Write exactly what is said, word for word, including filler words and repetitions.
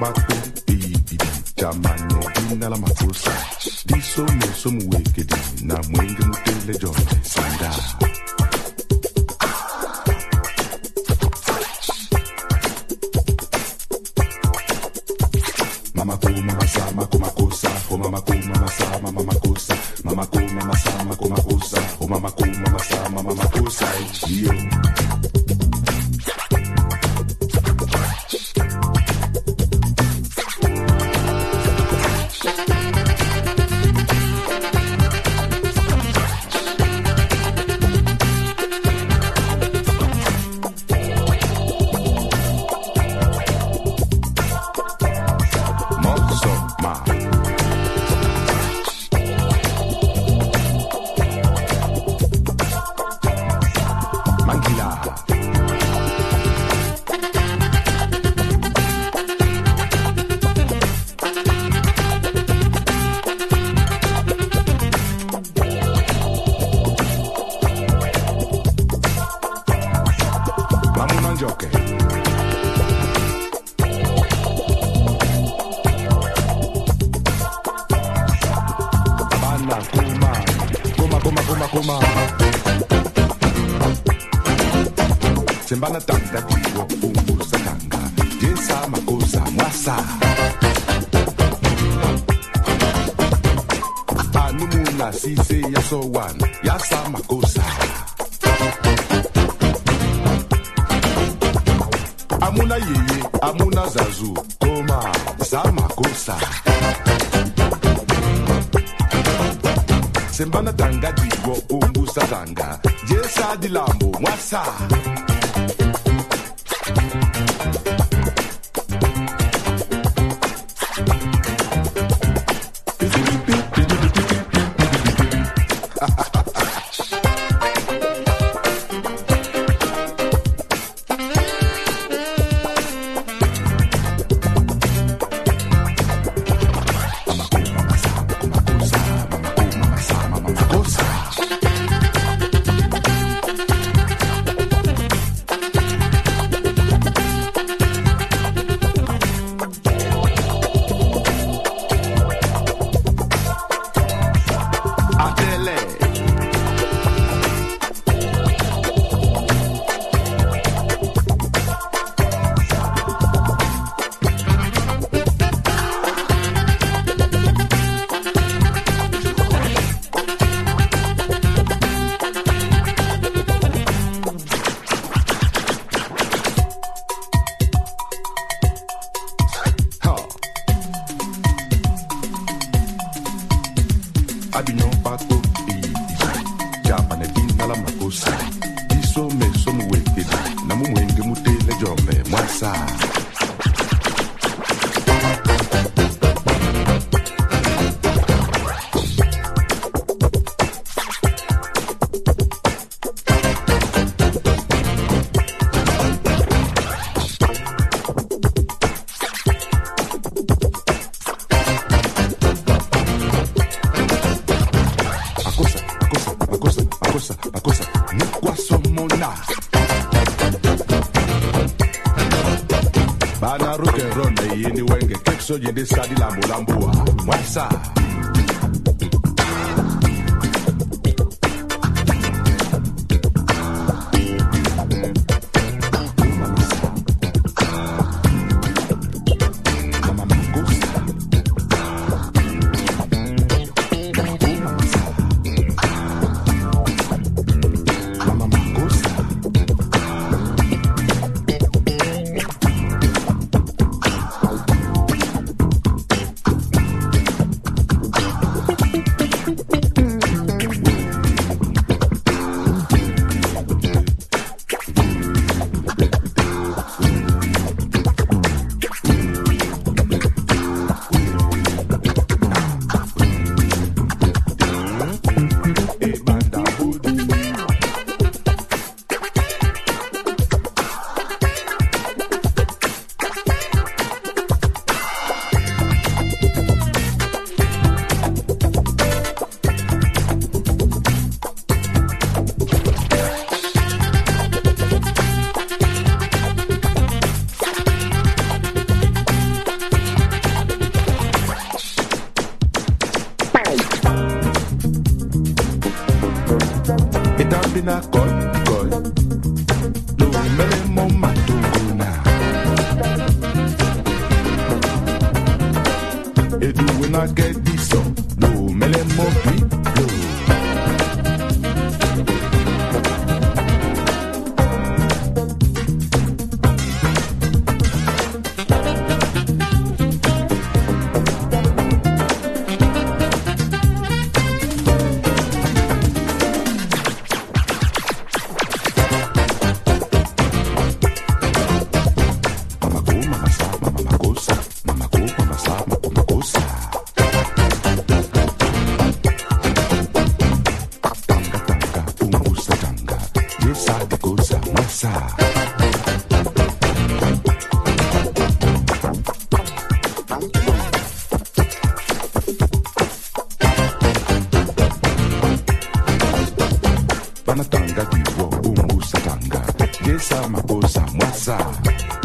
bako bibi jamane dina la makosa diso me somu wekedi na mwenge mutele jombe sanda mama ko mama sa mama ko makosa o mama ko mama sa mama makosa mama ko mama sa mama ko makosa o mama ko mama sa mama makosa yo Sembana tanga diwo fungu satanga Jesa makosa mwasa Anumuna sise ya sowan Yasa makosa Amuna yeye, amuna zazu Koma, sa makosa Sembana tanga diwo fungu satanga Jesa dilambo mwasa Yende sadi lambo lamboa mwasa bina koi koi. Lo mele mo matunguna. Edu when I get this song. Lo mele mo bi lo. Banatanga diwo, umbu satanga, yesa makosa mwasa.